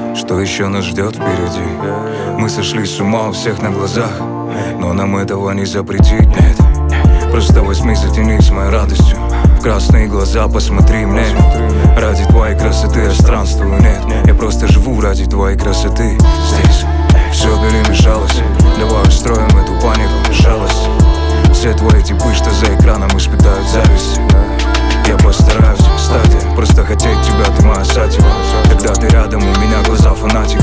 Что еще нас ждет впереди? Мы сошли с ума у всех на глазах, но нам этого не запретить, нет. Просто возьми, затянись моей радостью, в красные глаза посмотри мне. Ради твоей красоты я странствую, нет. Я просто живу ради твоей красоты. Здесь все перемешалось, давай устроим эту панику, жалость. Все твои типы, что за экраном испытают зависть. Я постараюсь, кстати, просто хотеть тебя, ты моя сатира. Когда ты рядом, у меня глаза фанатик.